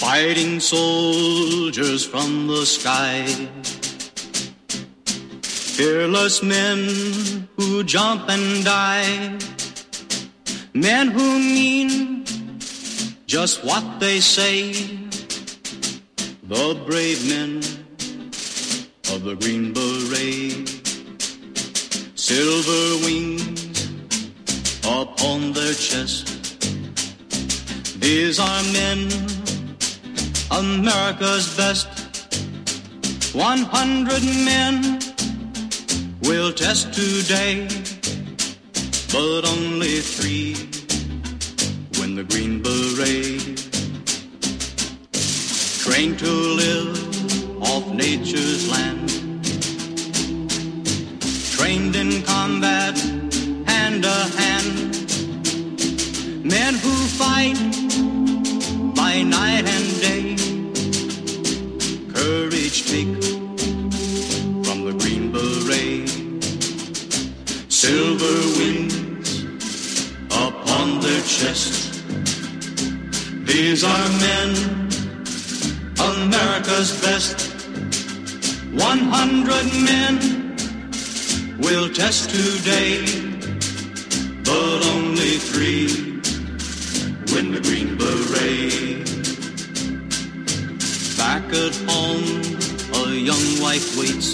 Fighting soldiers from the sky, fearless men who jump and die, men who mean just what they say, the brave men of the Green Beret, silver wings upon their chest. These are men, America's best. 100 men will test today, but only 3 win the Green Beret. Trained to live off nature's land, trained in combat hand to hand, men who fight by night and day, courage take from the Green Beret, silver wings upon their chest. These are men, America's best. 100 men will test today, but only 3 win the Green Beret. Back at home, a young wife waits.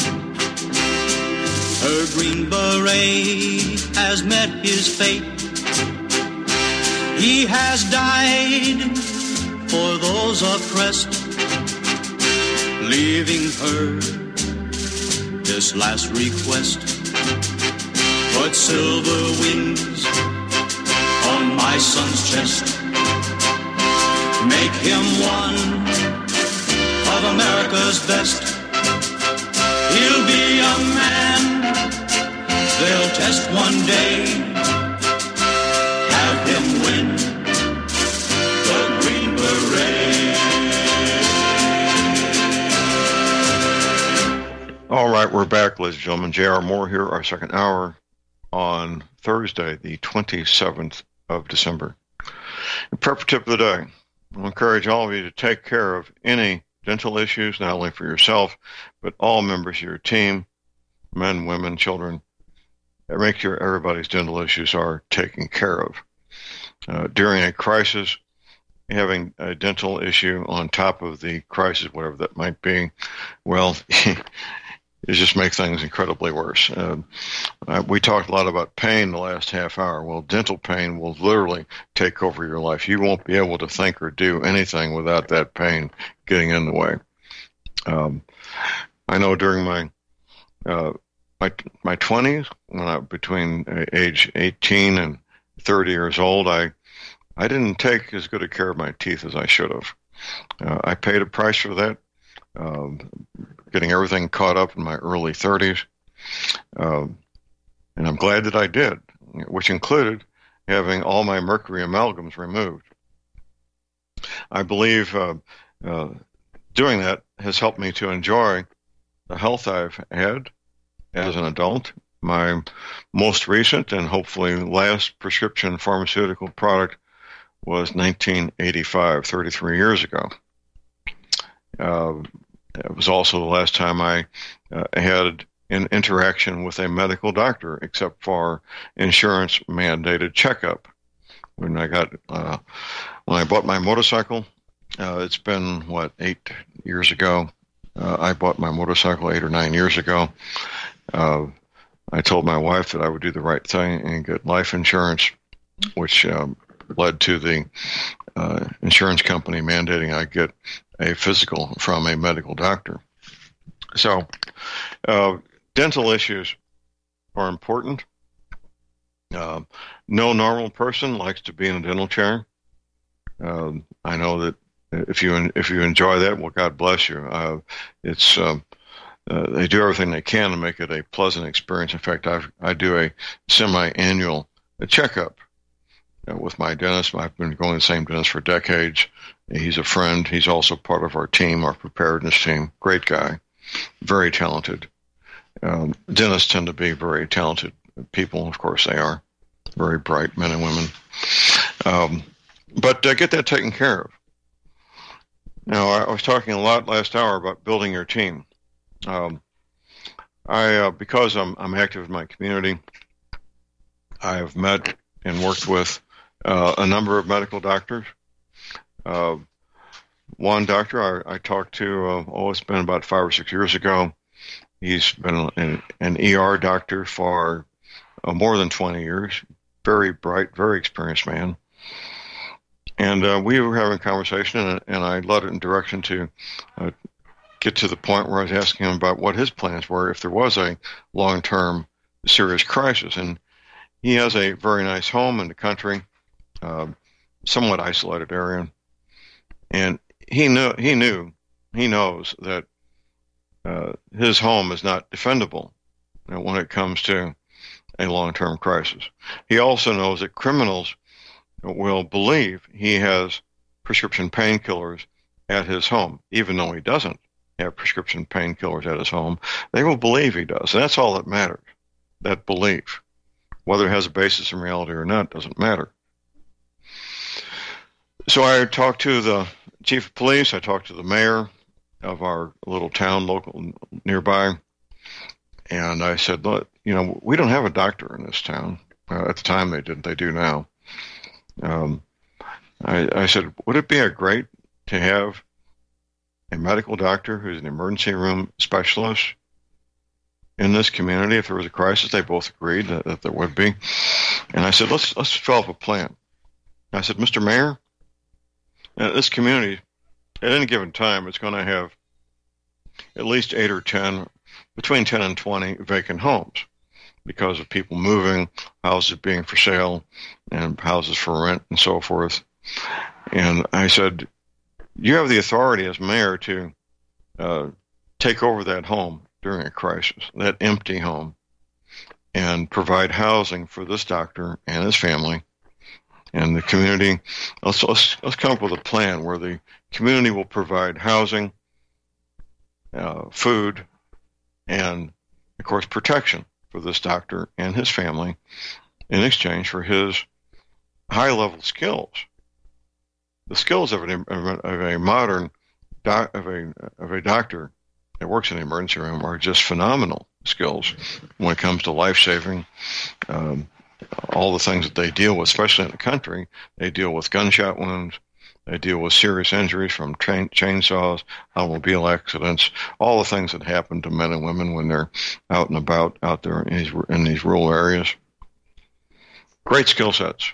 Her Green Beret has met his fate. He has died for those oppressed, leaving her this last request. Put silver wings on my son's chest. Make him one of America's best. He'll be a man they'll test one day. Have him win the Green Beret. All right, we're back, ladies and gentlemen. J.R. Moore here, our second hour on Thursday, the 27th of December. The prep tip of the day. I'll encourage all of you to take care of any dental issues, not only for yourself, but all members of your team, men, women, children. Make sure everybody's dental issues are taken care of. During a crisis, having a dental issue on top of the crisis, whatever that might be, well, it just makes things incredibly worse. We talked a lot about pain the last half hour. Well, dental pain will literally take over your life. You won't be able to think or do anything without that pain getting in the way. I know during my 20s, between age 18 and 30 years old, I didn't take as good a care of my teeth as I should have. I paid a price for that. Getting everything caught up in my early 30s. And I'm glad that I did, which included having all my mercury amalgams removed. I believe doing that has helped me to enjoy the health I've had as an adult. My most recent and hopefully last prescription pharmaceutical product was 1985, 33 years ago. It was also the last time I had an interaction with a medical doctor, except for insurance-mandated checkup. When I bought my motorcycle, it's been, 8 years ago. I bought my motorcycle 8 or 9 years ago. I told my wife that I would do the right thing and get life insurance, which led to the insurance company mandating I get a physical from a medical doctor. So, dental issues are important. No normal person likes to be in a dental chair. I know that if you enjoy that, well, God bless you. They do everything they can to make it a pleasant experience. In fact, I do a semi-annual checkup with my dentist. I've been going to the same dentist for decades. He's a friend. He's also part of our team, our preparedness team. Great guy, very talented. Dentists tend to be very talented people. Of course, they are very bright men and women. But get that taken care of. Now, I was talking a lot last hour about building your team. Because I'm active in my community, I have met and worked with a number of medical doctors. One doctor I talked to, it's been about 5 or 6 years ago. He's been an ER doctor for more than 20 years. Very bright, very experienced man. And we were having a conversation, and I led it in direction to get to the point where I was asking him about what his plans were if there was a long-term serious crisis. And he has a very nice home in the country, somewhat isolated area, and he knows that his home is not defendable when it comes to a long-term crisis. He also knows that criminals will believe he has prescription painkillers at his home, even though he doesn't have prescription painkillers at his home. They will believe he does, and that's all that matters, that belief. Whether it has a basis in reality or not doesn't matter. So I talked to the chief of police, I talked to the mayor of our little town local nearby, and I said, look, we don't have a doctor in this town. At the time they didn't, they do now. I said, would it be great to have a medical doctor who's an emergency room specialist in this community if there was a crisis? They both agreed that there would be. And I said, let's develop a plan. I said, Mr. Mayor, this community, at any given time, is going to have at least 8 or 10, between 10 and 20 vacant homes because of people moving, houses being for sale, and houses for rent, and so forth. And I said, you have the authority as mayor to take over that home during a crisis, that empty home, and provide housing for this doctor and his family and the community. Let's come up with a plan where the community will provide housing, food, and, of course, protection for this doctor and his family in exchange for his high-level skills. The skills of a modern of a doctor that works in the emergency room are just phenomenal skills when it comes to life-saving. All the things that they deal with, especially in the country, they deal with gunshot wounds, they deal with serious injuries from chainsaws, automobile accidents, all the things that happen to men and women when they're out and about out there in these rural areas. Great skill sets.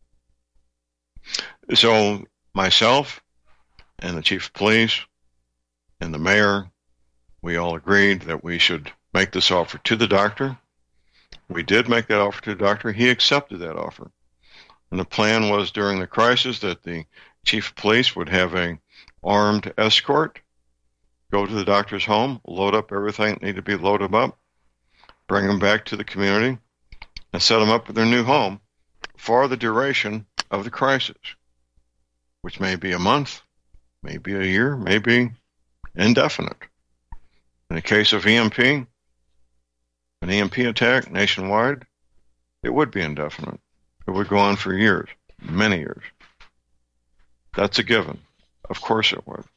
So myself and the chief of police and the mayor, we all agreed that we should make this offer to the doctor. We did make that offer to the doctor. He accepted that offer. And the plan was during the crisis that the chief of police would have an armed escort go to the doctor's home, load up everything that needed to be loaded up, bring them back to the community, and set them up with their new home for the duration of the crisis, which may be a month, maybe a year, maybe indefinite. In the case of an EMP attack nationwide, it would be indefinite. It would go on for years, many years. That's a given. Of course it would.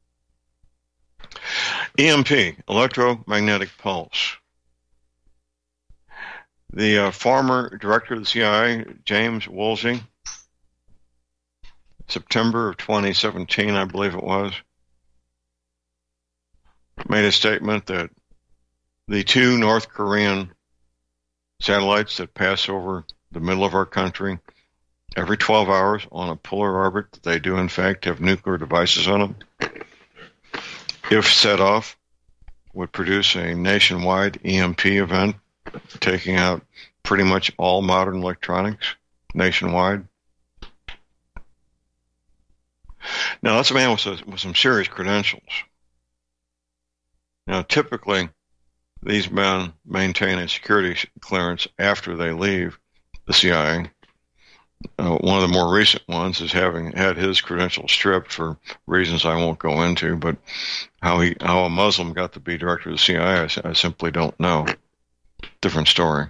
EMP, electromagnetic pulse. The former director of the CIA, James Woolsey, September of 2017, I believe it was, made a statement that the 2 North Korean satellites that pass over the middle of our country every 12 hours on a polar orbit, that they do in fact have nuclear devices on them, if set off, would produce a nationwide EMP event, taking out pretty much all modern electronics nationwide. Now, that's a man with some serious credentials. Now, typically, these men maintain a security clearance after they leave the CIA. One of the more recent ones is having had his credentials stripped for reasons I won't go into, but how a Muslim got to be director of the CIA, I simply don't know. Different story.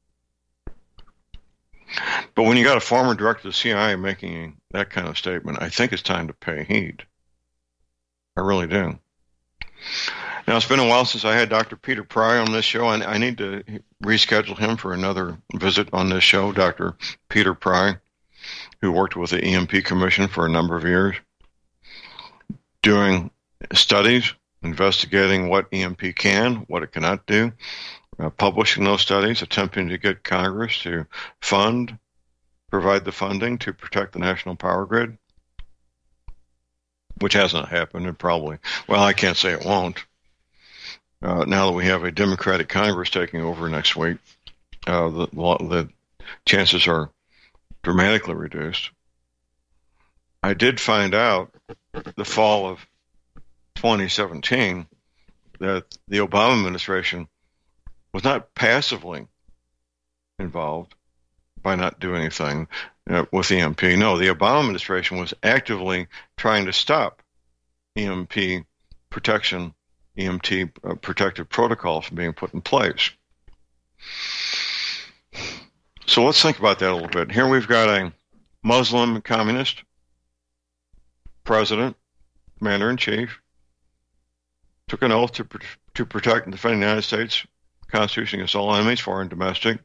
But when you got a former director of the CIA making that kind of statement, I think it's time to pay heed. I really do. Now, it's been a while since I had Dr. Peter Pry on this show, and I need to reschedule him for another visit on this show. Dr. Peter Pry, who worked with the EMP Commission for a number of years, doing studies, investigating what EMP can, what it cannot do, publishing those studies, attempting to get Congress to provide the funding to protect the national power grid, which hasn't happened. And probably, well, I can't say it won't. Now that we have a Democratic Congress taking over next week, the chances are dramatically reduced. I did find out the fall of 2017 that the Obama administration was not passively involved by not doing anything with EMP. No, the Obama administration was actively trying to stop EMP protection, EMT protective protocols from being put in place. So let's think about that a little bit. Here we've got a Muslim communist president, commander-in-chief, took an oath to protect and defend the United States Constitution against all enemies, foreign and domestic,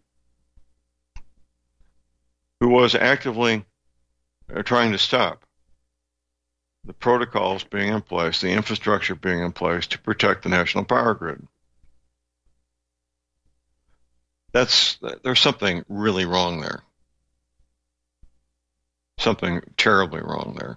who was actively trying to stop the protocols being in place, the infrastructure being in place to protect the national power grid. There's something really wrong there. Something terribly wrong there.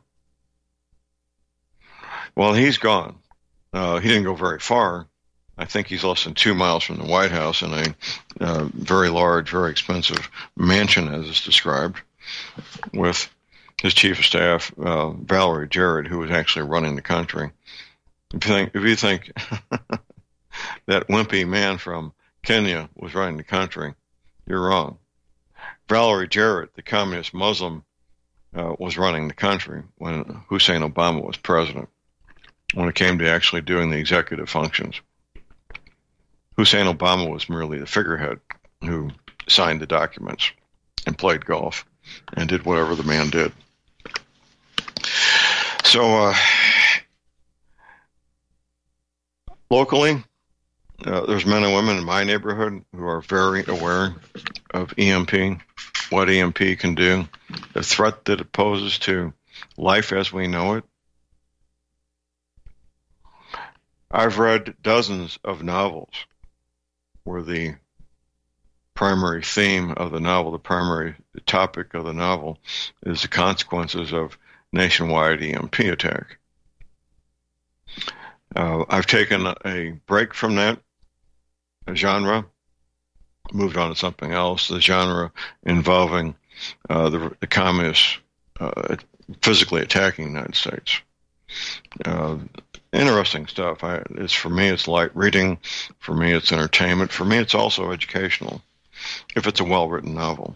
Well, he's gone. He didn't go very far. I think he's less than 2 miles from the White House in a very large, very expensive mansion, as it's described, with his chief of staff, Valerie Jarrett, who was actually running the country. If you think that wimpy man from Kenya was running the country, you're wrong. Valerie Jarrett, the communist Muslim, was running the country when Hussein Obama was president, when it came to actually doing the executive functions. Hussein Obama was merely the figurehead who signed the documents and played golf and did whatever the man did. So locally, there's men and women in my neighborhood who are very aware of EMP, what EMP can do, the threat that it poses to life as we know it. I've read dozens of novels where the primary theme of the novel, the primary topic of the novel, is the consequences of nationwide EMP attack. I've taken a break from that genre, moved on to something else, the genre involving the communists physically attacking the United States. Interesting stuff. For me, it's light reading. For me, it's entertainment. For me, it's also educational, if it's a well-written novel.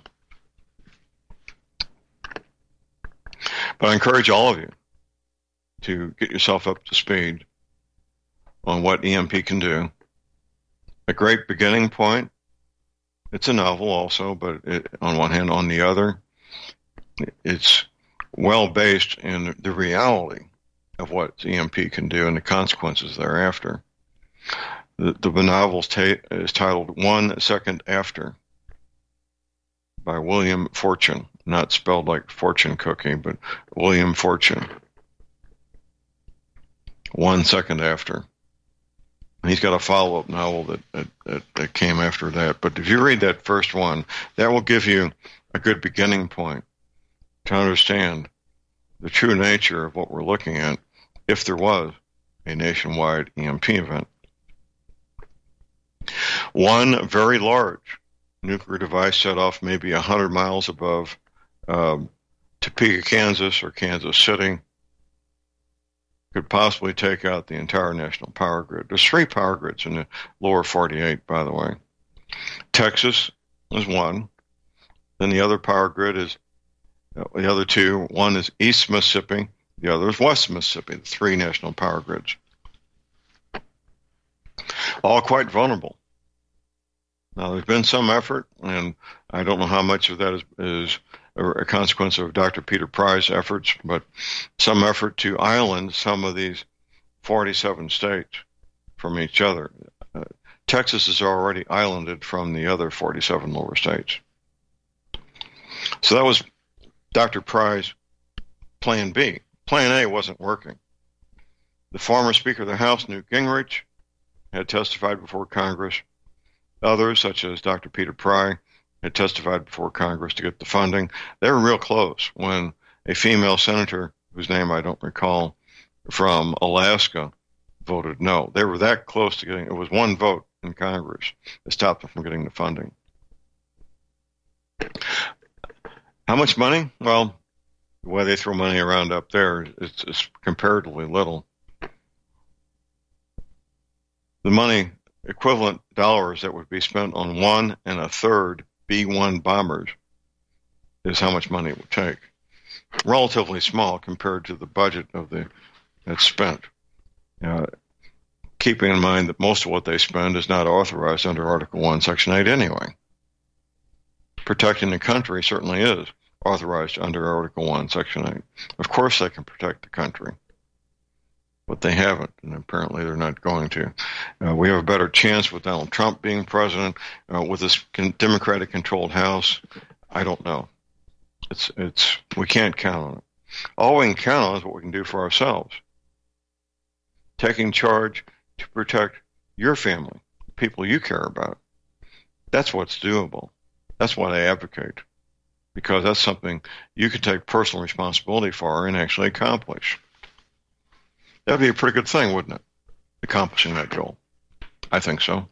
But I encourage all of you to get yourself up to speed on what EMP can do. A great beginning point. It's a novel also, but on one hand, on the other, it's well based in the reality of what EMP can do and the consequences thereafter. The novel is titled 1 Second After by William Fortune, not spelled like fortune cookie, but William Fortune. 1 Second After. He's got a follow-up novel that came after that. But if you read that first one, that will give you a good beginning point to understand the true nature of what we're looking at if there was a nationwide EMP event. One very large nuclear device set off maybe 100 miles above Topeka, Kansas, or Kansas City could possibly take out the entire national power grid. There's 3 power grids in the lower 48, by the way. Texas is one. Then the other power grid is the other 2. One is East Mississippi. The other is West Mississippi, the 3 national power grids. All quite vulnerable. Now, there's been some effort, and I don't know how much of that is a consequence of Dr. Peter Pry's efforts, but some effort to island some of these 47 states from each other. Texas is already islanded from the other 47 lower states. So that was Dr. Pry's Plan B. Plan A wasn't working. The former Speaker of the House, Newt Gingrich, had testified before Congress. Others, such as Dr. Peter Pry, had testified before Congress to get the funding. They were real close when a female senator, whose name I don't recall, from Alaska, voted no. They were that close to getting, it was one vote in Congress that stopped them from getting the funding. How much money? Well, the way they throw money around up there, it's comparatively little. The money equivalent dollars that would be spent on 1 1/3 B-1 bombers is how much money it would take. Relatively small compared to the budget of that's spent. Keeping in mind that most of what they spend is not authorized under Article 1, Section 8 anyway. Protecting the country certainly is authorized under Article 1, Section 8. Of course they can protect the country, but they haven't, and apparently they're not going to. We have a better chance with Donald Trump being president, with this Democratic-controlled House. I don't know. We can't count on it. All we can count on is what we can do for ourselves. Taking charge to protect your family, people you care about. That's what's doable. That's what I advocate, because that's something you can take personal responsibility for and actually accomplish. That'd be a pretty good thing, wouldn't it? Accomplishing that goal. I think so.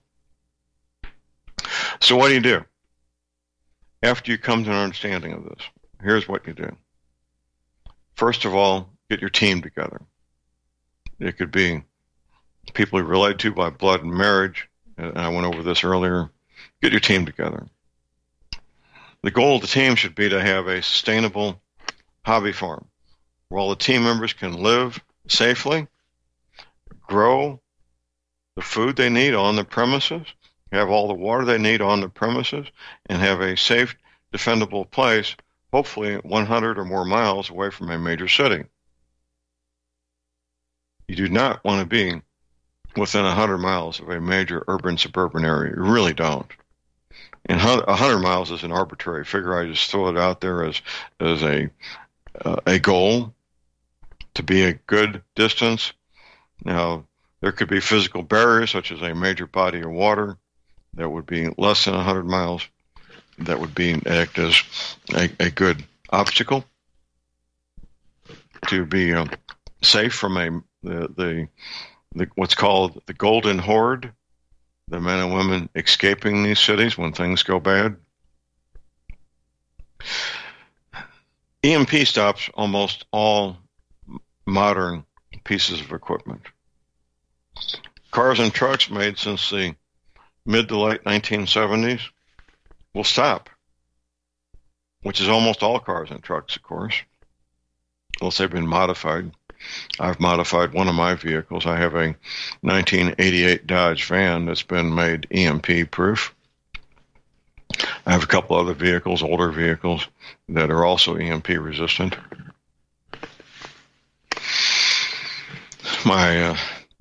So what do? After you come to an understanding of this, here's what you do. First of all, get your team together. It could be people you relate to by blood and marriage, and I went over this earlier. Get your team together. The goal of the team should be to have a sustainable hobby farm where all the team members can live safely, grow the food they need on the premises, have all the water they need on the premises, and have a safe, defendable place, hopefully 100 or more miles away from a major city. You do not want to be within 100 miles of a major urban suburban area. You really don't. And 100 miles is an arbitrary figure. I just throw it out there as a goal to be a good distance. Now, there could be physical barriers, such as a major body of water that would be less than 100 miles. That would act as a good obstacle to be safe from the what's called the Golden Horde, the men and women escaping these cities when things go bad. EMP stops almost all modern pieces of equipment. Cars and trucks made since the mid to late 1970s will stop, which is almost all cars and trucks, of course, unless they've been modified. I've modified one of my vehicles. I have a 1988 Dodge van that's been made EMP proof. I have a couple other vehicles, older vehicles, that are also EMP resistant. My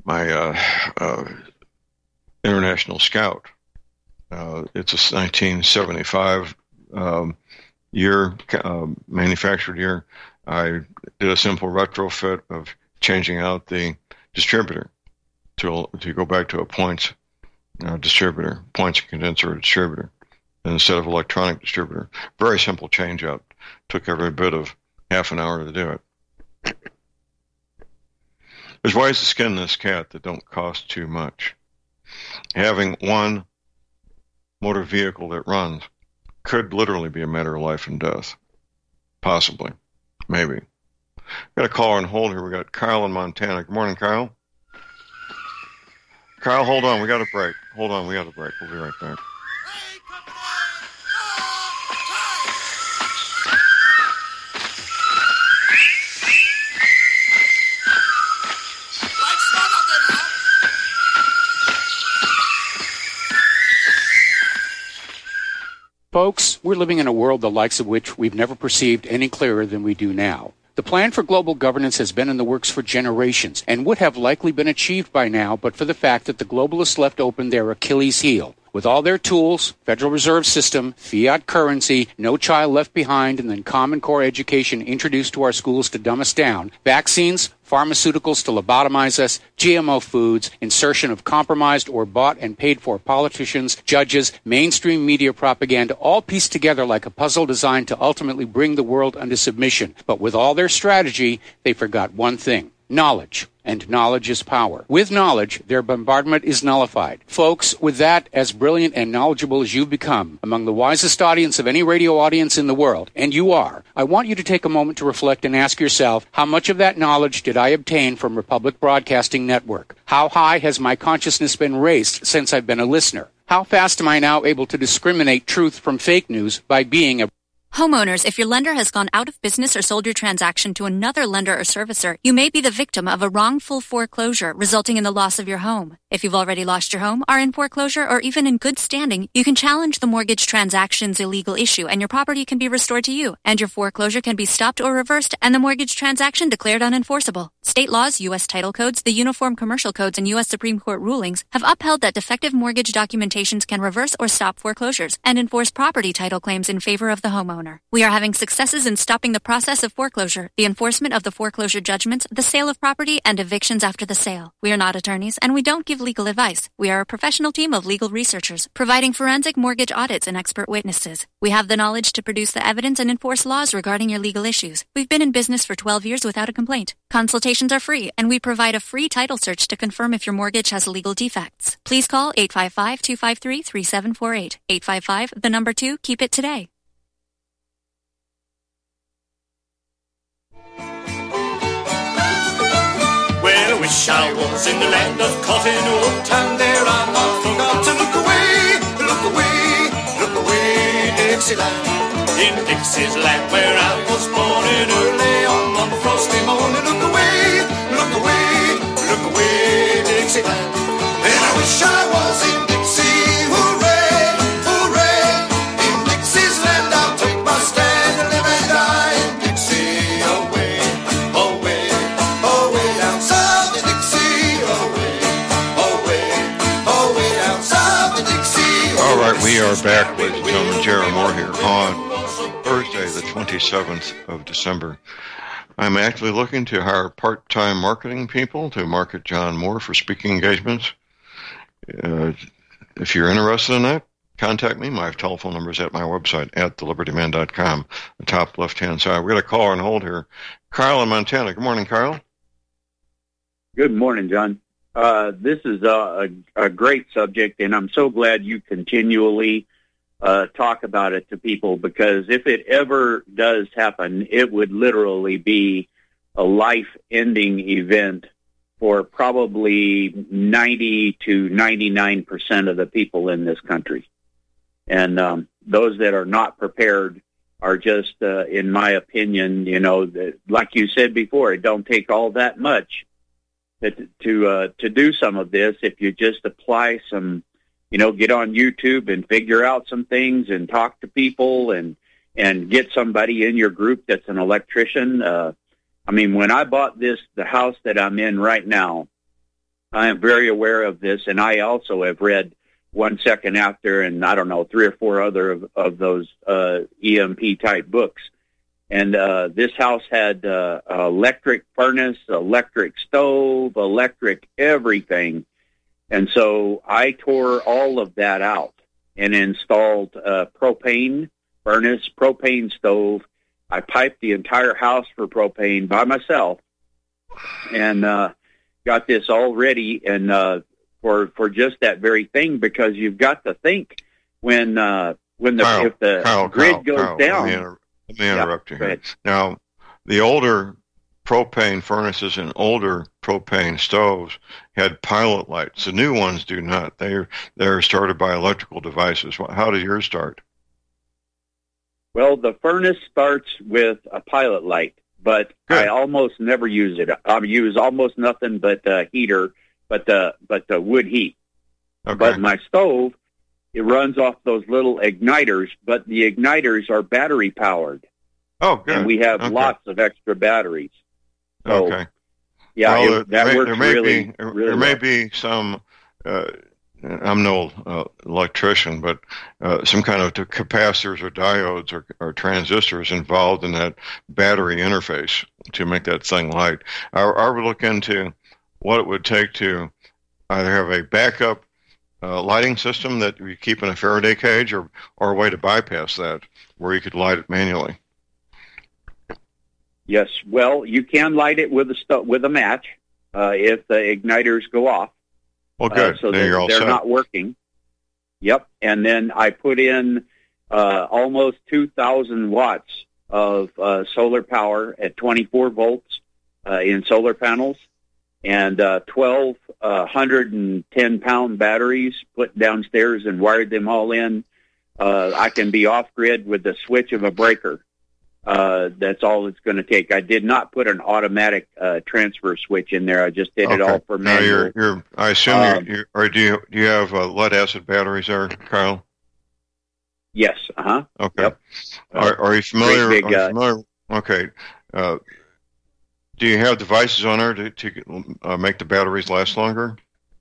International Scout, it's a 1975 year, manufactured year. I did a simple retrofit of changing out the distributor to go back to a points distributor, points condenser distributor, instead of electronic distributor. Very simple change out. Took every bit of half an hour to do it. There's ways to skin this cat that don't cost too much. Having one motor vehicle that runs could literally be a matter of life and death. Possibly. Maybe. Got a caller on hold here. We got Kyle in Montana. Good morning, Kyle. Kyle, hold on. We got a break. Hold on. We got a break. We'll be right back. Folks, we're living in a world the likes of which we've never perceived any clearer than we do now. The plan for global governance has been in the works for generations and would have likely been achieved by now but for the fact that the globalists left open their Achilles heel. With all their tools, Federal Reserve System, fiat currency, no child left behind, and then Common Core education introduced to our schools to dumb us down, vaccines, pharmaceuticals to lobotomize us, GMO foods, insertion of compromised or bought and paid for politicians, judges, mainstream media propaganda, all pieced together like a puzzle designed to ultimately bring the world under submission. But with all their strategy, they forgot one thing: knowledge. And knowledge is power. With knowledge, their bombardment is nullified. Folks, with that, as brilliant and knowledgeable as you've become, among the wisest audience of any radio audience in the world, and you are, I want you to take a moment to reflect and ask yourself, how much of that knowledge did I obtain from Republic Broadcasting Network? How high has my consciousness been raised since I've been a listener? How fast am I now able to discriminate truth from fake news by being a Homeowners, if your lender has gone out of business or sold your transaction to another lender or servicer, you may be the victim of a wrongful foreclosure resulting in the loss of your home. If you've already lost your home, are in foreclosure, or even in good standing, you can challenge the mortgage transaction's illegal issue and your property can be restored to you, and your foreclosure can be stopped or reversed and the mortgage transaction declared unenforceable. State laws, U.S. title codes, the Uniform Commercial Codes, and U.S. Supreme Court rulings have upheld that defective mortgage documentations can reverse or stop foreclosures and enforce property title claims in favor of the homeowner. We are having successes in stopping the process of foreclosure, the enforcement of the foreclosure judgments, the sale of property, and evictions after the sale. We are not attorneys, and we don't give legal advice. We are a professional team of legal researchers, providing forensic mortgage audits and expert witnesses. We have the knowledge to produce the evidence and enforce laws regarding your legal issues. We've been in business for 12 years without a complaint. Consultations are free, and we provide a free title search to confirm if your mortgage has legal defects. Please call 855-253-3748. 855, 2, keep it today. Well, I wish I was in the land of cotton wool, and there I forgot to look away, look away, look away, Dixieland. In Dixie's land where I was born in early on one frosty morning, look away, look away, look away, Dixieland. And I wish I was in Dixie, hooray, hooray. In Dixie's land I'll take my stand and live and die in Dixie, away, away, away down south in Dixie, away, away, away down south in Dixie. All right, we are back, ladies and gentlemen. Jerry Moore here on Thursday, the 27th of December. I'm actually looking to hire part-time marketing people to market John Moore for speaking engagements. If you're interested in that, contact me. My telephone number is at my website at thelibertyman.com, the top left-hand side. We got a caller on hold here. Kyle in Montana. Good morning, Kyle. Good morning, John. This is a great subject, and I'm so glad you continually talk about it to people, because if it ever does happen, it would literally be a life-ending event for probably 90 to 99% of the people in this country. And those that are not prepared are just, in my opinion, like you said before, it don't take all that much to do some of this if you just apply some, get on YouTube and figure out some things and talk to people and get somebody in your group that's an electrician. When I bought the house that I'm in right now, I am very aware of this, and I also have read 1 Second After and, 3 or 4 other of those EMP-type books. And this house had electric furnace, electric stove, electric everything. And so I tore all of that out and installed propane furnace, propane stove. I piped the entire house for propane by myself, and got this all ready and for just that very thing, because you've got to think if the grid goes down. Let me interrupt you here. Now, the older propane furnaces and older propane stoves had pilot lights. The new ones do not. They're started by electrical devices. How does yours start? Well, the furnace starts with a pilot light, but good. I almost never use it. I use almost nothing but heater, but the wood heat. Okay. But my stove, it runs off those little igniters, but the igniters are battery powered. Oh, good. And we have Okay. lots of extra batteries. So, Okay. yeah, Well, that works really there well. may be some. I'm no electrician, but some kind of capacitors or diodes or transistors involved in that battery interface to make that thing light. I would look into what it would take to either have a backup lighting system that you keep in a Faraday cage, or a way to bypass that where you could light it manually. Yes, well, you can light it with a match if the igniters go off. Well, good. So then you're all they're set. not working. Yep, and then I put in almost 2,000 watts of solar power at 24 volts in solar panels, and 12 110-pound batteries put downstairs and wired them all in. I can be off-grid with the switch of a breaker. That's all it's going to take. I did not put an automatic transfer switch in there. I just did it all for manual. Now I assume or do you have lead acid batteries there, Kyle? Yes. Uh-huh. Okay. Yep. Are you familiar? Big, are you familiar? Okay. Do you have devices on there to make the batteries last longer?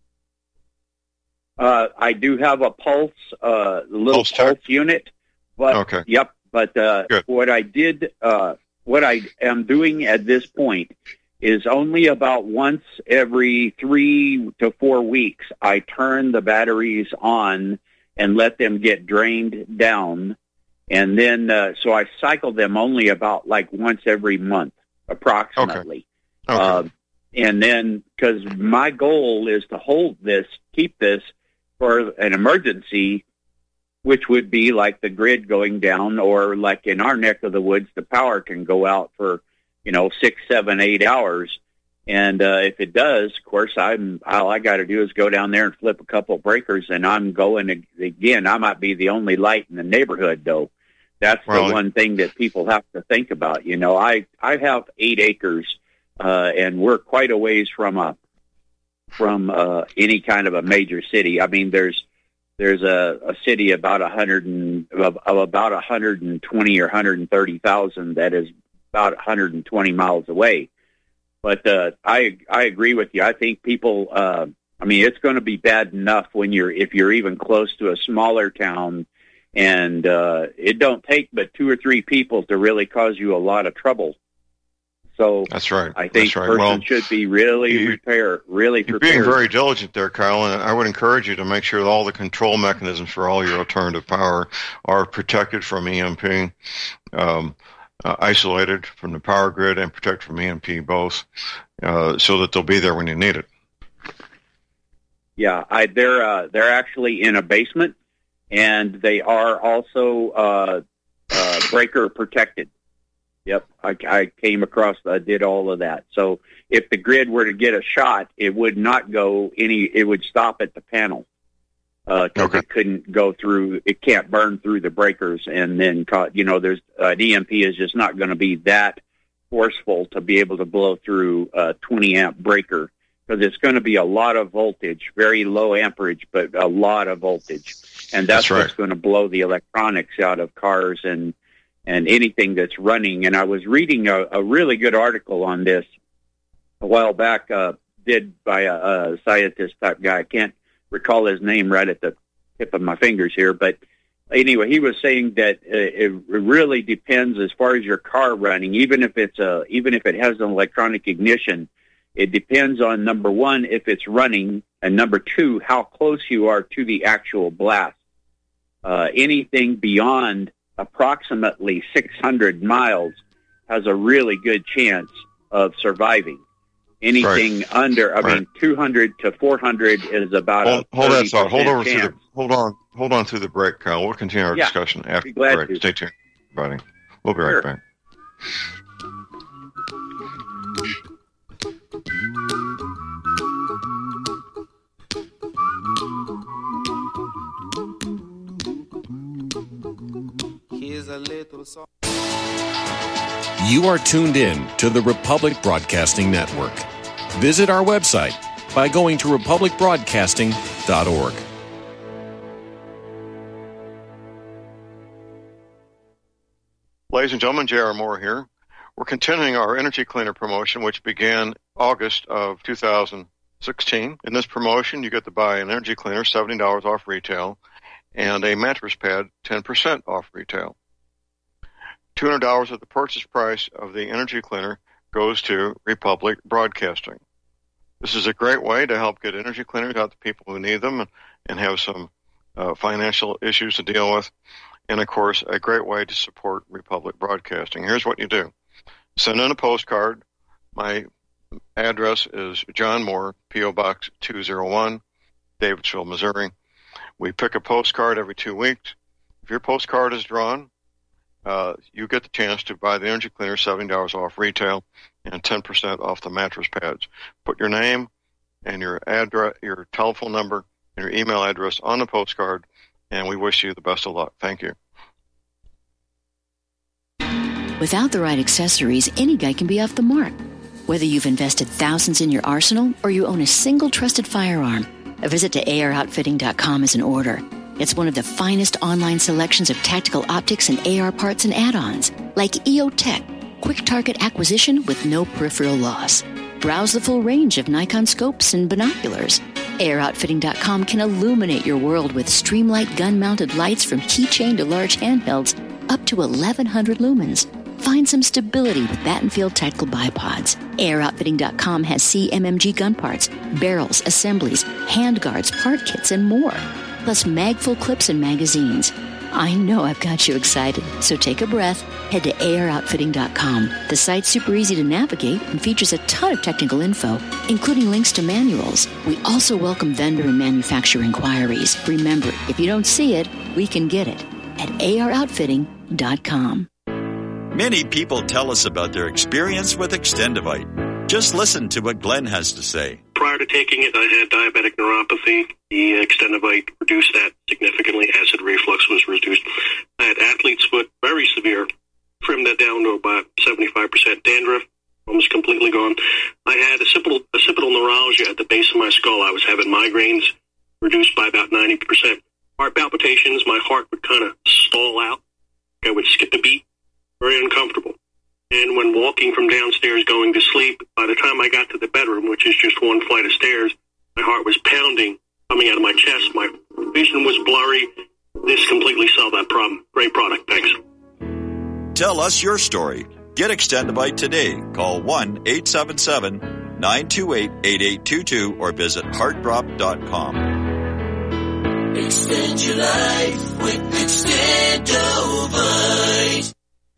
I do have a pulse Pulse unit, but okay. Yep. But what I am doing at this point is only about once every 3 to 4 weeks, I turn the batteries on and let them get drained down. And then, so I cycle them only about like once every month, approximately. Okay. And then, because my goal is to keep this for an emergency, which would be like the grid going down, or like in our neck of the woods, the power can go out for, 6, 7, 8 hours. And if it does, of course, all I got to do is go down there and flip a couple breakers, and I'm going again. I might be the only light in the neighborhood, though. That's the one thing that people have to think about. I have 8 acres, and we're quite a ways from any kind of a major city. I mean, there's a city about 120 or 130,000 that is about 120 miles away. But I agree with you. I think people. It's going to be bad enough if you're even close to a smaller town, and it don't take but 2 or 3 people to really cause you a lot of trouble. So that's right. I think person should be really prepared. You're being very diligent there, Kyle, and I would encourage you to make sure that all the control mechanisms for all your alternative power are protected from EMP, isolated from the power grid, and protected from EMP both, so that they'll be there when you need it. Yeah, they're actually in a basement, and they are also breaker protected. Yep, I came across, I did all of that. So if the grid were to get a shot, it would not it would stop at the panel. Because it couldn't go through, it can't burn through the breakers, and then, there's, EMP is just not going to be that forceful to be able to blow through a 20 amp breaker, because it's going to be a lot of voltage, very low amperage, but a lot of voltage. And that's what's going to blow the electronics out of cars and anything that's running. And I was reading a really good article on this a while back, did by a scientist type guy. I can't recall his name right at the tip of my fingers here, but anyway, he was saying that it really depends as far as your car running, even if it has an electronic ignition. It depends on, number one, if it's running, and number two, how close you are to the actual blast. Anything beyond approximately 600 miles has a really good chance of surviving. Anything under, 200 to 400 is about hold that thought. chance. Hold on through the break, Kyle. We'll continue our discussion after the break. Stay tuned, everybody. We'll be right back. Here's a little song. You are tuned in to the Republic Broadcasting Network. Visit our website by going to republicbroadcasting.org. Ladies and gentlemen, J.R. Moore here. We're continuing our Energy Cleaner promotion, which began August of 2016. In this promotion, you get to buy an Energy Cleaner, $70 off retail, and a mattress pad, 10% off retail. $200 of the purchase price of the Energy Cleaner goes to Republic Broadcasting. This is a great way to help get energy cleaners out to people who need them and have some financial issues to deal with. And, of course, a great way to support Republic Broadcasting. Here's what you do. Send in a postcard. My address is John Moore, P.O. Box 201, Davidsville, Missouri. We pick a postcard every 2 weeks. If your postcard is drawn, you get the chance to buy the Energy Cleaner, $70 off retail, and 10% off the mattress pads. Put your name and your address, your telephone number, and your email address on the postcard, and we wish you the best of luck. Thank you. Without the right accessories, any guy can be off the mark. Whether you've invested thousands in your arsenal or you own a single trusted firearm, a visit to AROutfitting.com is in order. It's one of the finest online selections of tactical optics and AR parts and add-ons, like EOTech, quick target acquisition with no peripheral loss. Browse the full range of Nikon scopes and binoculars. AROutfitting.com can illuminate your world with Streamlight gun-mounted lights from keychain to large handhelds up to 1,100 lumens. Find some stability with Battenfield Tactical Bipods. AROutfitting.com has CMMG gun parts, barrels, assemblies, handguards, part kits, and more. Plus mag-full clips and magazines. I know I've got you excited, so take a breath. Head to AROutfitting.com. The site's super easy to navigate and features a ton of technical info, including links to manuals. We also welcome vendor and manufacturer inquiries. Remember, if you don't see it, we can get it at AROutfitting.com. Many people tell us about their experience with Extendivite. Just listen to what Glenn has to say. Prior to taking it, I had diabetic neuropathy. The Extendivite reduced that significantly. Acid reflux was reduced. I had athlete's foot, very severe. Trimmed that down to about 75%. Dandruff, almost completely gone. I had occipital neuralgia at the base of my skull. I was having migraines, reduced by about 90%. Heart palpitations, my heart would kind of stall out. I would skip a beat. Very uncomfortable. And when walking from downstairs going to sleep, by the time I got to the bedroom, which is just one flight of stairs, my heart was pounding, coming out of my chest. My vision was blurry. This completely solved that problem. Great product. Thanks. Tell us your story. Get Extendivite today. Call 1-877-928-8822 or visit heartdrop.com. Extend your life with Extendivite.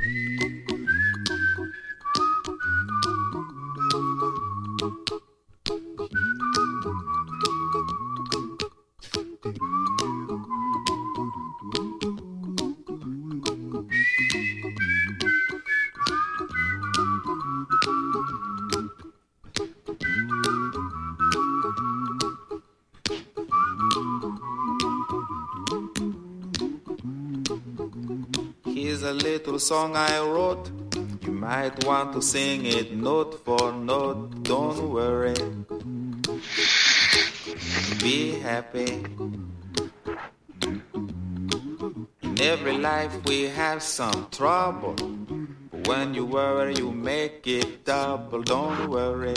Here's a little song I wrote. You might want to sing it note for note. Don't worry. Be happy. In every life we have some trouble. But when you worry, you make it double. Don't worry.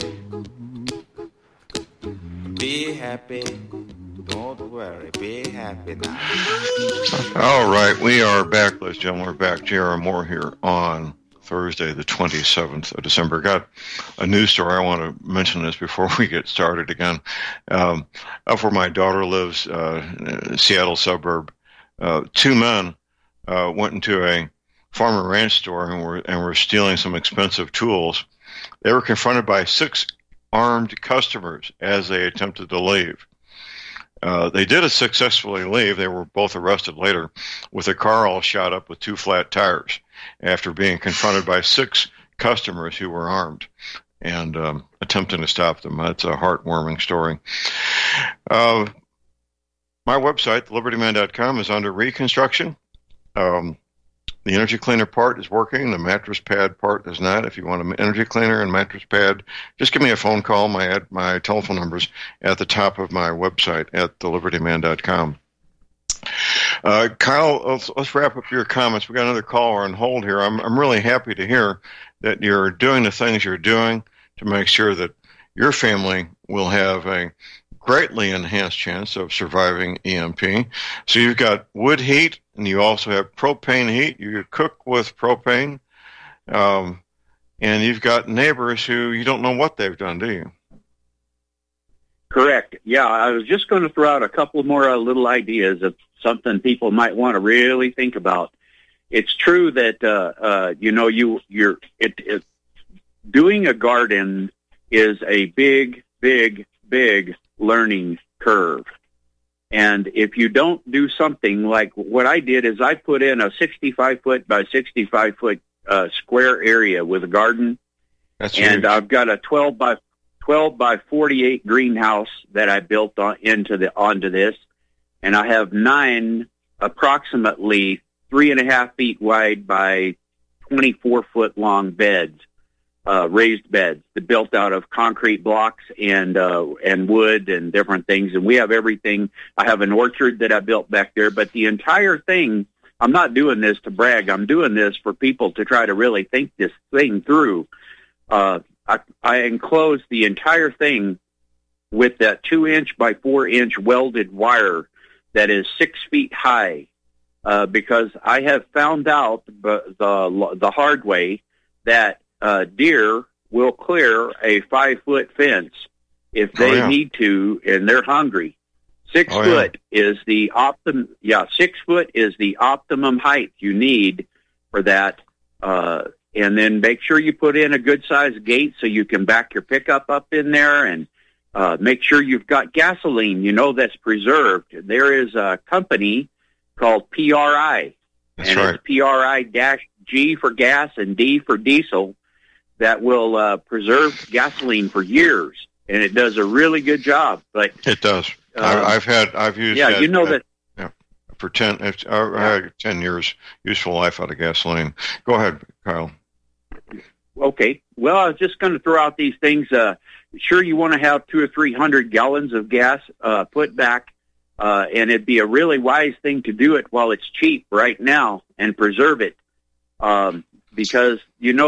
Be happy. Don't worry, be happy now. All right, we are back, ladies and gentlemen. We're back. J.R. Moore here on Thursday, the 27th of December. Got a news story. I want to mention this before we get started again. Up where my daughter lives, Seattle suburb, two men went into a farm and ranch store and were stealing some expensive tools. They were confronted by 6 armed customers as they attempted to leave. They did successfully leave. They were both arrested later with a car all shot up with 2 flat tires after being confronted by 6 customers who were armed and attempting to stop them. That's a heartwarming story. My website, thelibertyman.com, is under reconstruction. The energy cleaner part is working. The mattress pad part is not. If you want an energy cleaner and mattress pad, just give me a phone call. My telephone number's at the top of my website at thelibertyman.com. Kyle, let's wrap up your comments. We got another caller on hold here. I'm really happy to hear that you're doing the things you're doing to make sure that your family will have a greatly enhanced chance of surviving EMP. So you've got wood heat, and you also have propane heat. You cook with propane, and you've got neighbors who you don't know what they've done, do you? Correct. Yeah, I was just going to throw out a couple more little ideas of something people might want to really think about. It's true that doing a garden is a big learning curve. And if you don't do something like what I did, is I put in a 65-foot by 65-foot square area with a garden. That's and huge. I've got a 12 by 48 greenhouse that I built onto this, and I have 9 approximately 3.5 feet wide by 24 foot long beds, raised beds, built out of concrete blocks and wood and different things. And we have everything. I have an orchard that I built back there, but the entire thing, I'm not doing this to brag. I'm doing this for people to try to really think this thing through. I enclosed the entire thing with that 2-inch by 4-inch welded wire that is 6 feet high, because I have found out the hard way that deer will clear a 5-foot fence if they need to, and they're hungry. 6 foot is the optimum. Yeah, 6 foot is the optimum height you need for that. And then make sure you put in a good-sized gate so you can back your pickup up in there, and make sure you've got gasoline, that's preserved. There is a company called PRI, it's PRI-G for gas and D for diesel, that will preserve gasoline for years, and it does a really good job. But it does. I've used. Yeah, that. For 10, I had 10 years useful life out of gasoline. Go ahead, Kyle. Okay. Well, I was just going to throw out these things. Sure, you want to have 200 or 300 gallons of gas put back, and it'd be a really wise thing to do it while it's cheap right now and preserve it, because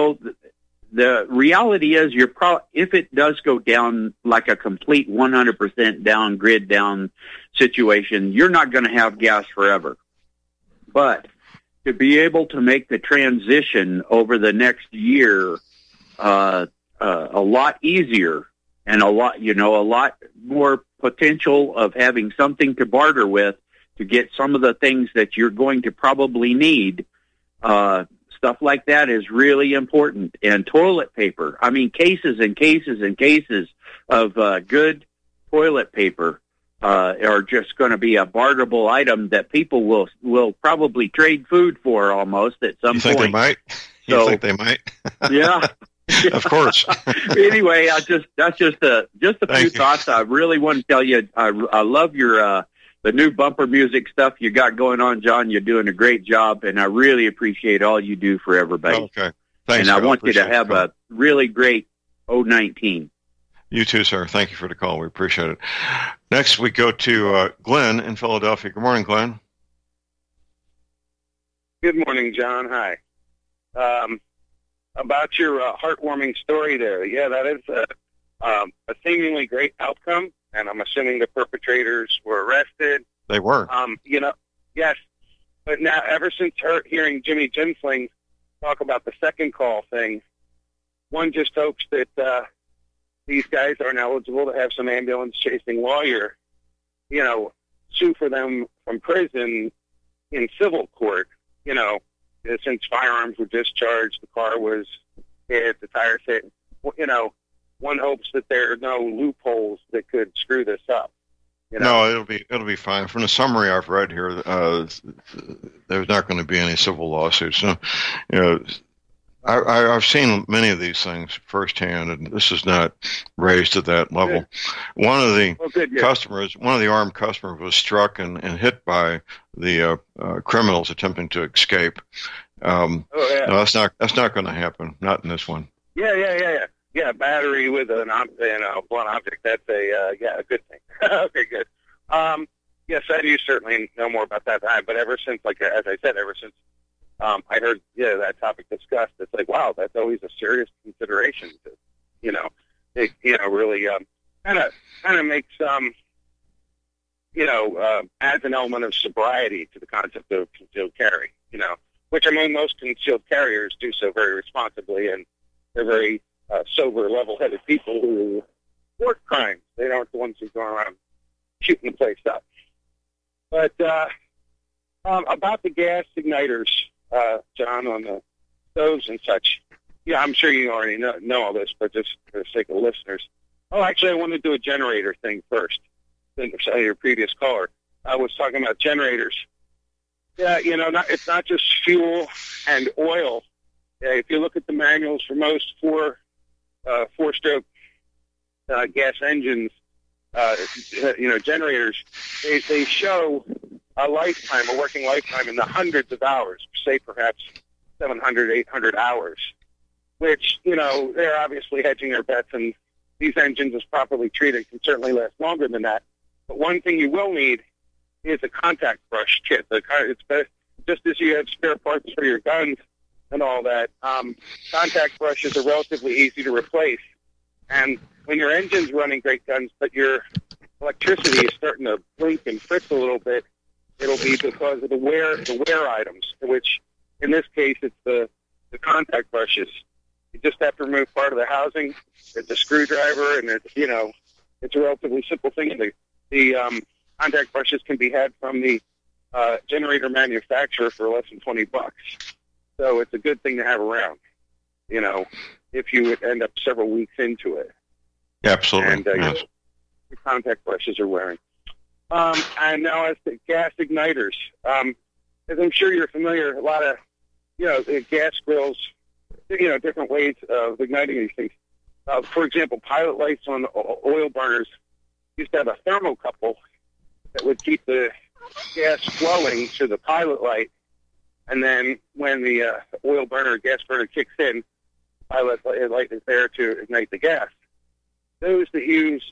the reality is if it does go down like a complete 100% down, grid down situation, you're not going to have gas forever. But to be able to make the transition over the next year a lot easier, and a lot more potential of having something to barter with to get some of the things that you're going to probably need, stuff like that is really important. And toilet paper, cases and cases and cases of good toilet paper are just going to be a barterable item that people will probably trade food for almost at some point. You think they might? You think they might? Yeah. Of course. Anyway, that's just a few thoughts. I really want to tell you, I love your the new bumper music stuff you got going on, John. You're doing a great job, and I really appreciate all you do for everybody. Okay. Thanks. And I want you to have a really great 019. You too, sir. Thank you for the call. We appreciate it. Next, we go to Glenn in Philadelphia. Good morning, Glenn. Good morning, John. Hi. About your heartwarming story there. Yeah, that is a seemingly great outcome, and I'm assuming the perpetrators were arrested. They were. Yes. But now, ever since hearing Jimmy Ginsling talk about the second call thing, one just hopes that these guys aren't eligible to have some ambulance-chasing lawyer, sue for them from prison in civil court, since firearms were discharged, the car was hit, the tires hit. One hopes that there are no loopholes that could screw this up. No, it'll be fine. From the summary I've read here, there's not going to be any civil lawsuits. I've seen many of these things firsthand, and this is not raised to that level. Good. One of the armed customers was struck and hit by the criminals attempting to escape. No, that's not going to happen. Not in this one. Yeah, battery with a blunt object. That's a good thing. Okay, good. Yes, I do certainly know more about that. But ever since, like as I said, ever since I heard that topic discussed, it's like, wow, that's always a serious consideration. To, it really kind of makes adds an element of sobriety to the concept of concealed carry. Which among most concealed carriers do so very responsibly, and they're very sober, level-headed people who work crimes. They aren't the ones who go around shooting the place up. But about the gas igniters, John, on the stoves and such, I'm sure you already know all this, but just for the sake of listeners. Oh, actually, I want to do a generator thing first. Your previous caller was talking about generators. Yeah, it's not just fuel and oil. If you look at the manuals for most four-stroke gas engines, generators, they show a working lifetime in the hundreds of hours, say perhaps 700, 800 hours, which, they're obviously hedging their bets, and these engines, as properly treated, can certainly last longer than that. But one thing you will need is a contact brush kit. It's better, just as you have spare parts for your guns and all that, contact brushes are relatively easy to replace. And when your engine's running great guns, but your electricity is starting to blink and fritz a little bit, it'll be because of the wear items, which in this case it's the contact brushes. You just have to remove part of the housing. It's a screwdriver, and it's a relatively simple thing. The contact brushes can be had from the generator manufacturer for less than $20. So it's a good thing to have around, if you would end up several weeks into it. Absolutely. And yes. Your contact brushes are wearing. And now as to gas igniters, as I'm sure you're familiar, a lot of, gas grills, different ways of igniting these things. For example, pilot lights on oil burners used to have a thermocouple that would keep the gas flowing to the pilot light, and then when the oil burner or gas burner kicks in, pilot light is there to ignite the gas. Those that use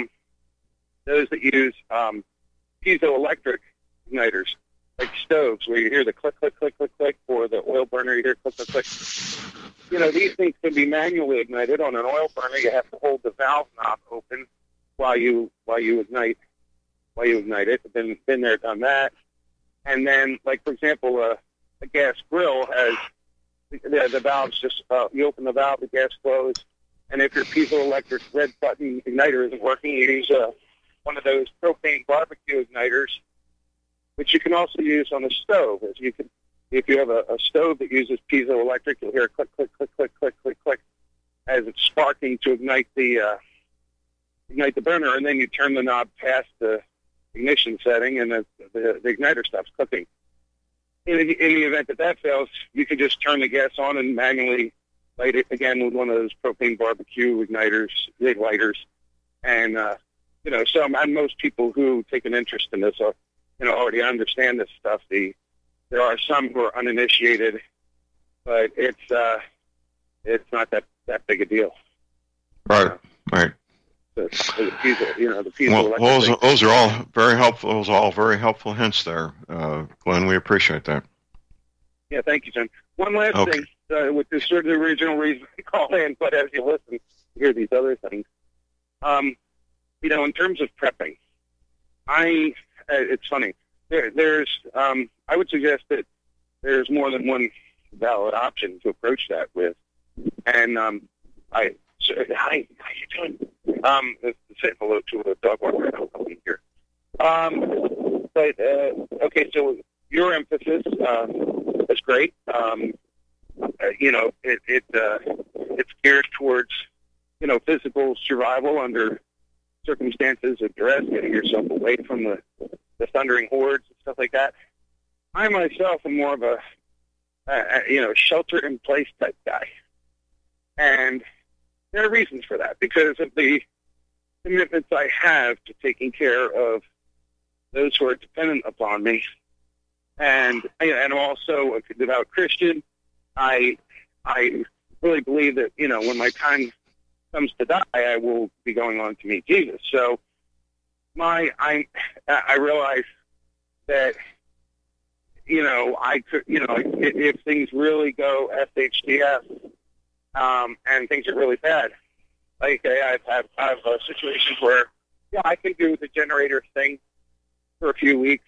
piezoelectric igniters, like stoves, where you hear the click, click, click, click, click, or the oil burner, you hear click, click, click. These things can be manually ignited. On an oil burner, you have to hold the valve knob open while you ignite it. Been there, done that. And then, like for example, a gas grill has the valves just you open the valve, the gas flows, and if your piezoelectric red button igniter isn't working, you use one of those propane barbecue igniters, which you can also use on a stove. If you have a stove that uses piezoelectric, you'll hear click, click, click, click, click, click, click, as it's sparking to ignite the burner, and then you turn the knob past the ignition setting, and the igniter stops cooking. In the event that fails, you can just turn the gas on and manually light it again with one of those propane barbecue igniters, lighters, and and most people who take an interest in this already understand this stuff. There are some who are uninitiated, but it's not that big a deal. Right. The piezo, those are all very helpful. Those are all very helpful hints there, Glenn. We appreciate that. Yeah, thank you, Jim. One last thing, which is sort of the original reason I called in, but as you listen, you hear these other things. In terms of prepping, it's funny. There's I would suggest that there's more than one valid option to approach that with, and hi, how you doing? Say hello to a dog walker here. Okay, so your emphasis is great. It's geared towards physical survival under circumstances of duress, getting yourself away from the thundering hordes and stuff like that. I myself am more of a shelter-in-place type guy, and there are reasons for that because of the commitments I have to taking care of those who are dependent upon me, and I'm also a devout Christian. I really believe that when my time comes to die, I will be going on to meet Jesus. So I realize that, I could, if things really go SHDF, and things are really bad, like I've situations where, I can do the generator thing for a few weeks,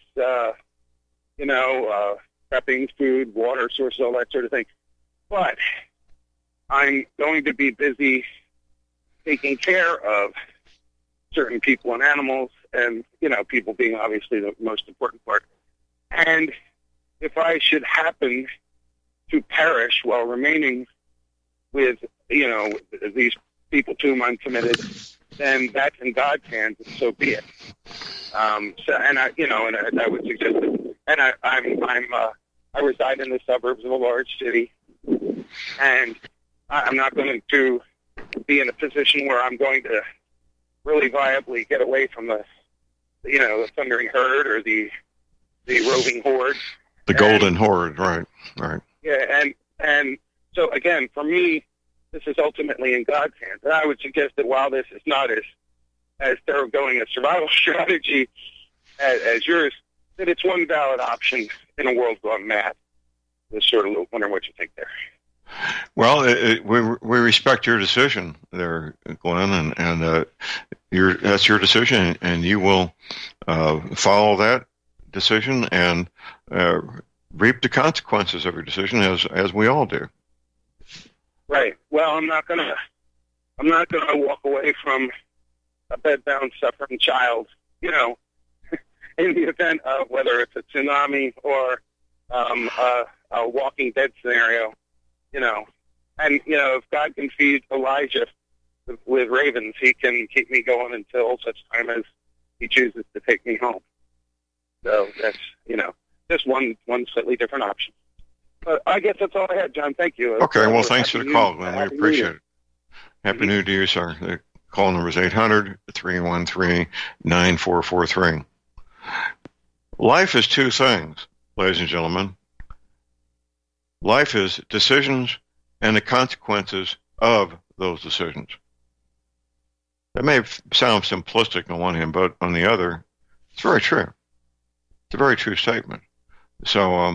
prepping food, water sources, all that sort of thing. But I'm going to be busy taking care of certain people and animals, and, people being obviously the most important part. And if I should happen to perish while remaining with, these people to whom I'm committed, then that's in God's hands, and so be it. I would suggest that, and I reside in the suburbs of a large city, and I'm not going to be in a position where I'm going to really viably get away from the thundering herd or the roving horde. The golden horde, right. Yeah, and so again, for me, this is ultimately in God's hands. And I would suggest that while this is not as thoroughgoing a survival strategy as yours, that it's one valid option in a world gone mad. Just sort of wondering what you think there. Well, we respect your decision there, Glenn, and that's your decision, and you will follow that decision and reap the consequences of your decision, as we all do. Right. Well, I'm not gonna walk away from a bedbound, suffering child, in the event of whether it's a tsunami or a Walking Dead scenario. And if God can feed Elijah with ravens, he can keep me going until such time as he chooses to take me home. So that's, just one slightly different option. But I guess that's all I had, John. Thank you. Okay, well, thanks for the call, Glenn. We appreciate it. Happy New Year to you, sir. The call number is 800-313-9443. Life is two things, ladies and gentlemen. Life is decisions and the consequences of those decisions. That may sound simplistic on one hand, but on the other, it's very true. It's a very true statement. So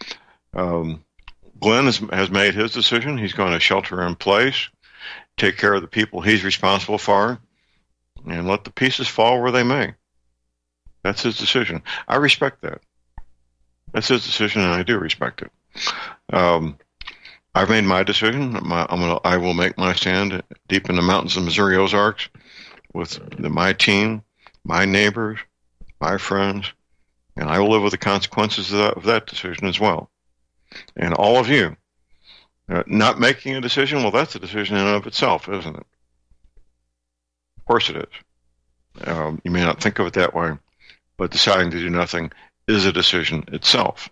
Glenn has made his decision. He's going to shelter in place, take care of the people he's responsible for, and let the pieces fall where they may. That's his decision. I respect that. That's his decision, and I do respect it. I've made my decision. I will make my stand deep in the mountains of Missouri Ozarks with my team, my neighbors, my friends, and I will live with the consequences of that decision as well. And all of you, not making a decision, well, that's a decision in and of itself, isn't it? Of course it is. You may not think of it that way, but deciding to do nothing is a decision itself.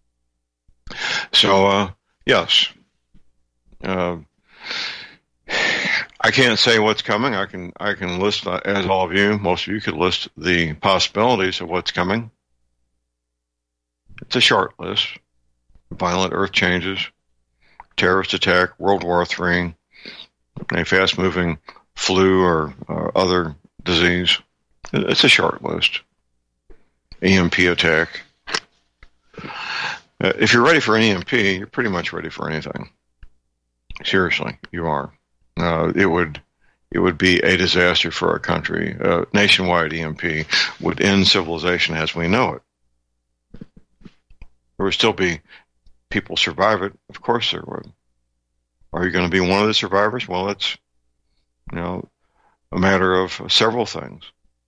So, yes. I can't say what's coming. I can list, as all of you, most of you could list the possibilities of what's coming. It's a short list. Violent earth changes, terrorist attack, World War III, a fast-moving flu or other disease. It's a short list. EMP attack. If you're ready for an EMP, you're pretty much ready for anything. Seriously, you are. It would be a disaster for our country. Nationwide EMP would end civilization as we know it. There would still be people survive it. Of course there would. Are you going to be one of the survivors? Well, it's a matter of several things.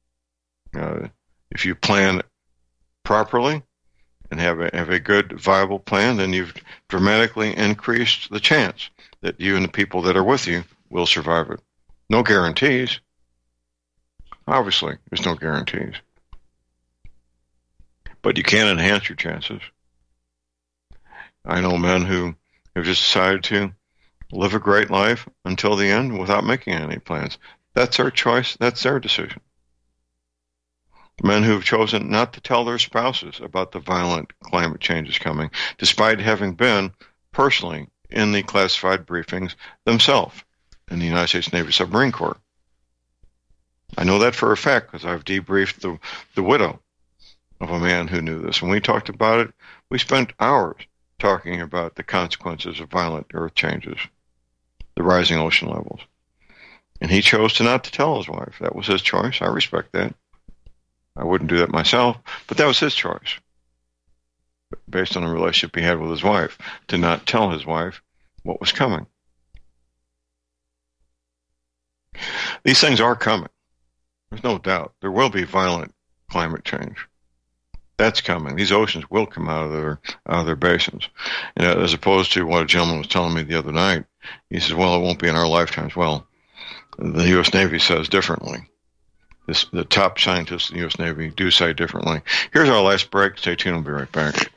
If you plan properly and have a good, viable plan, then you've dramatically increased the chance that you and the people that are with you will survive it. No guarantees. Obviously, there's no guarantees. But you can enhance your chances. I know men who have just decided to live a great life until the end without making any plans. That's their choice. That's their decision. Men who've chosen not to tell their spouses about the violent climate changes coming, despite having been personally in the classified briefings themselves in the United States Navy Submarine Corps. I know that for a fact because I've debriefed the widow of a man who knew this. When we talked about it, we spent hours talking about the consequences of violent earth changes, the rising ocean levels. And he chose to not to tell his wife. That was his choice. I respect that. I wouldn't do that myself, but that was his choice, based on the relationship he had with his wife, to not tell his wife what was coming. These things are coming. There's no doubt. There will be violent climate change. That's coming. These oceans will come out of their basins. And as opposed to what a gentleman was telling me the other night, he says, well, it won't be in our lifetimes. Well, the U.S. Navy says differently. The top scientists in the U.S. Navy do say differently. Here's our last break. Stay tuned. We'll be right back.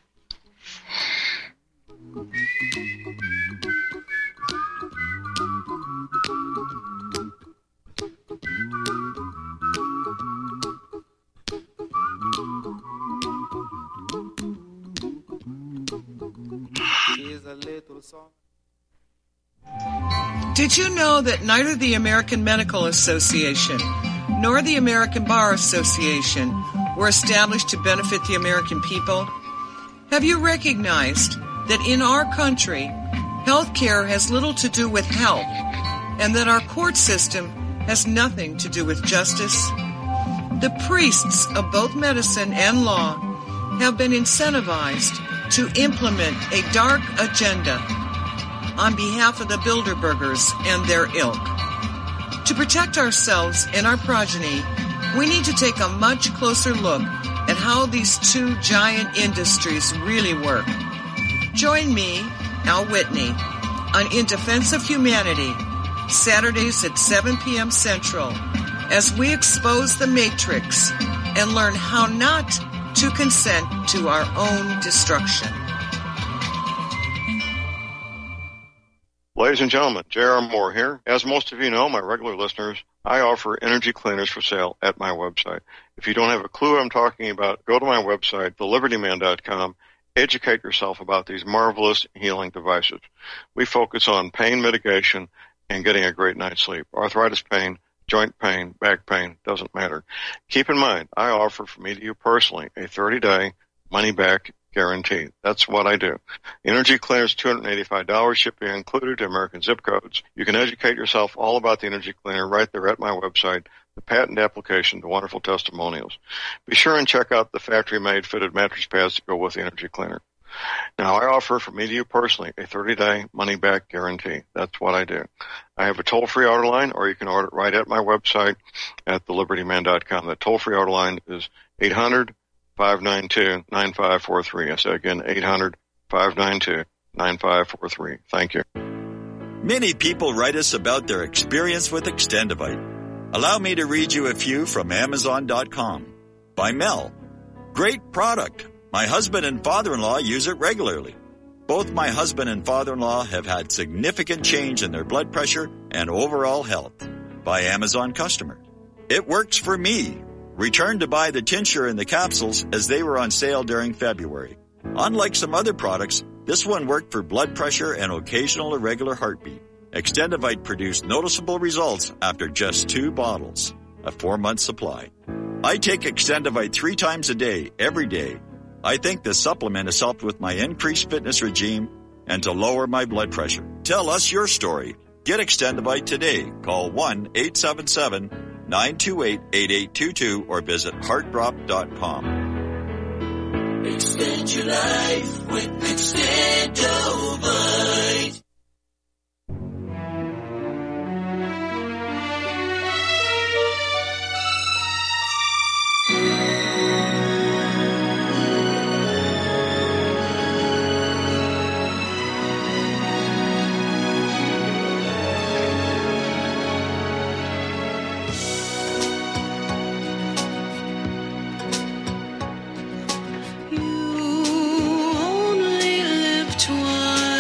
Did you know that neither the American Medical Association nor the American Bar Association were established to benefit the American people? Have you recognized that in our country, health care has little to do with health, and that our court system has nothing to do with justice? The priests of both medicine and law have been incentivized to implement a dark agenda on behalf of the Bilderbergers and their ilk. To protect ourselves and our progeny, we need to take a much closer look at how these two giant industries really work. Join me, Al Whitney, on In Defense of Humanity, Saturdays at 7 p.m. Central, as we expose the matrix and learn how not to consent to our own destruction. Ladies and gentlemen, J.R. Moore here. As most of you know, my regular listeners, I offer energy cleaners for sale at my website. If you don't have a clue what I'm talking about, go to my website, thelibertyman.com, educate yourself about these marvelous healing devices. We focus on pain mitigation and getting a great night's sleep. Arthritis pain, joint pain, back pain, doesn't matter. Keep in mind, I offer for me to you personally a 30-day money-back guarantee. That's what I do. Energy cleaners, $285, shipping included to American zip codes. You can educate yourself all about the energy cleaner right there at my website, the patent application, the wonderful testimonials. Be sure and check out the factory-made fitted mattress pads to go with the energy cleaner. Now, I offer for me to you personally a 30-day money-back guarantee. That's what I do. I have a toll-free order line, or you can order it right at my website at thelibertyman.com. The toll-free order line is 800-592-9543. I say again, 800-592-9543. Thank you. Many people write us about their experience with Extendivite. Allow me to read you a few from Amazon.com. By Mel. Great product. My husband and father-in-law use it regularly. Both my husband and father-in-law have had significant change in their blood pressure and overall health. By Amazon customer. It works for me. Returned to buy the tincture and the capsules as they were on sale during February. Unlike some other products, this one worked for blood pressure and occasional irregular heartbeat. Extendivite produced noticeable results after just 2 bottles, a 4-month supply. I take Extendivite 3 times a day, every day. I think the supplement has helped with my increased fitness regime and to lower my blood pressure. Tell us your story. Get Extendivite today. Call 1-877-928-8822 or visit heartdrop.com. Extend your life with Extendivite. You only live twice.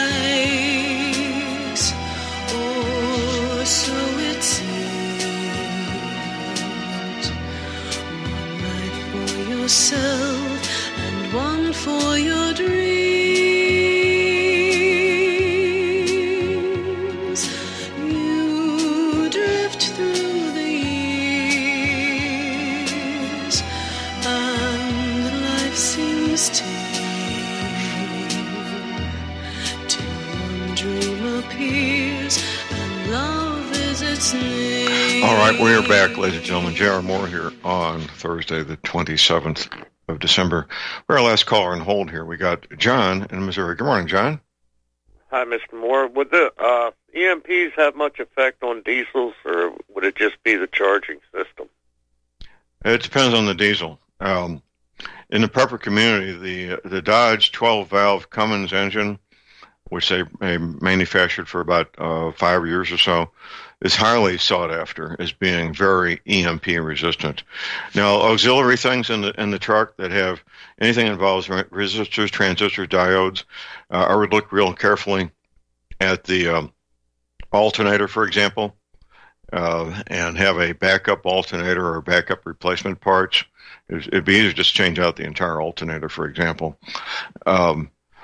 appears, and love is its name. All right, we are back, ladies and gentlemen. J.R. Moore here on Thursday, the 27th of December. We're our last caller on hold here. We got John in Missouri. Good morning, John. Hi, Mr. Moore. Would the EMPs have much effect on diesels, or would it just be the charging system? It depends on the diesel. In the prepper community, the Dodge 12-valve Cummins engine, which they manufactured for about 5 years or so, is highly sought after as being very EMP resistant. Now, auxiliary things in the truck that have anything that involves resistors, transistors, diodes, I would look real carefully at the alternator, for example, and have a backup alternator or backup replacement parts. It'd be easier to just change out the entire alternator, for example. Does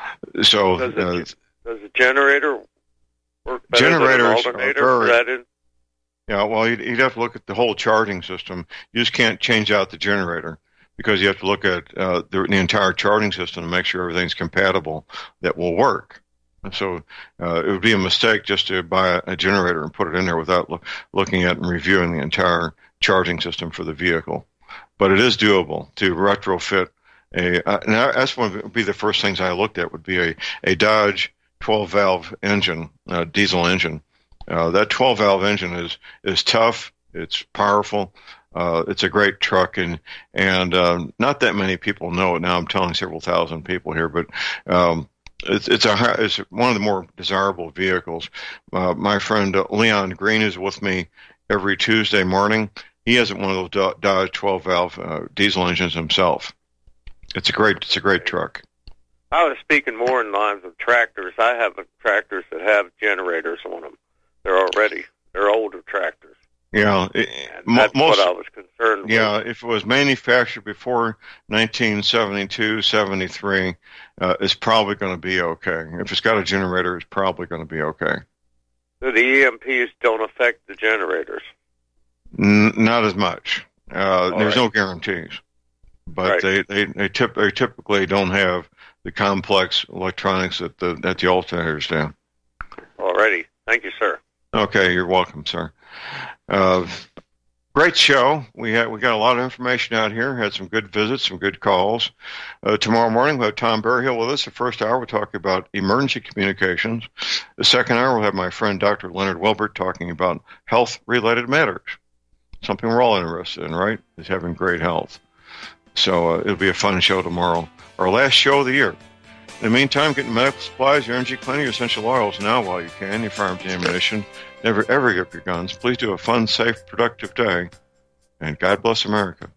the generator work better than an alternator? Yeah, well, you'd have to look at the whole charging system. You just can't change out the generator because you have to look at the entire charging system to make sure everything's compatible that will work. And so it would be a mistake just to buy a generator and put it in there without looking at and reviewing the entire charging system for the vehicle. But it is doable to retrofit and that's one would be the first things I looked at would be a Dodge 12-valve engine, diesel engine. That 12-valve engine is tough. It's powerful. It's a great truck, and not that many people know it. Now I'm telling several thousand people here, but it's one of the more desirable vehicles. My friend Leon Green is with me every Tuesday morning. He has one of those Dodge 12-valve diesel engines himself. It's a great truck. I was speaking more in lines of tractors. I have tractors that have generators on them. They're older tractors. Yeah, that's what I was concerned with. Yeah, if it was manufactured before 1972, 73, it's probably going to be okay. If it's got a generator, it's probably going to be okay. So the EMPs don't affect the generators? Not as much. There's no guarantees, but they typically don't have the complex electronics that the alternators do. Alrighty, thank you, sir. Okay, you're welcome, sir. Great show. We got a lot of information out here. Had some good visits, some good calls. Tomorrow morning we'll have Tom Berryhill with us. The first hour we'll talk about emergency communications. The second hour we'll have my friend Dr. Leonard Welbert talking about health-related matters. Something we're all interested in, right? Is having great health. So it'll be a fun show tomorrow. Our last show of the year. In the meantime, get medical supplies, your energy cleaning, your essential oils now while you can, your firearms and ammunition. Never, ever give up your guns. Please do a fun, safe, productive day. And God bless America.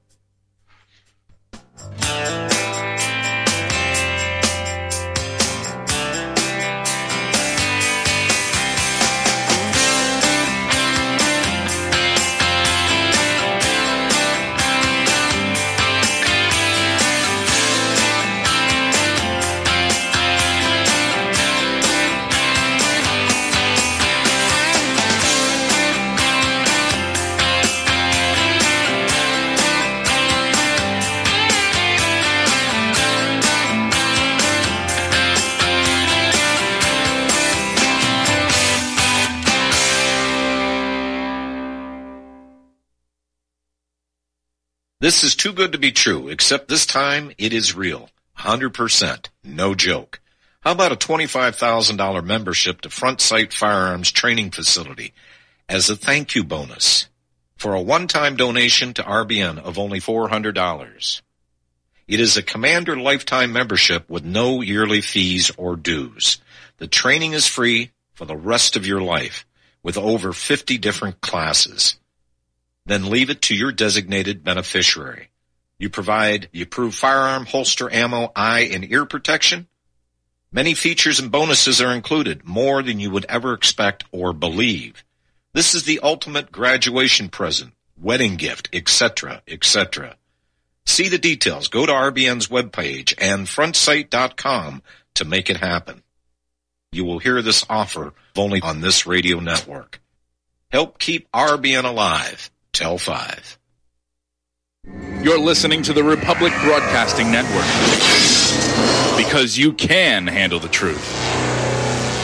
This is too good to be true, except this time it is real. 100%. No joke. How about a $25,000 membership to Front Sight Firearms Training Facility as a thank you bonus for a one-time donation to RBN of only $400? It is a Commander lifetime membership with no yearly fees or dues. The training is free for the rest of your life with over 50 different classes. Then leave it to your designated beneficiary. You provide the approved firearm, holster, ammo, eye, and ear protection. Many features and bonuses are included, more than you would ever expect or believe. This is the ultimate graduation present, wedding gift, etc., etc. See the details. Go to RBN's webpage and frontsight.com to make it happen. You will hear this offer only on this radio network. Help keep RBN alive. Tell 5. You're listening to the Republic Broadcasting Network because you can handle the truth.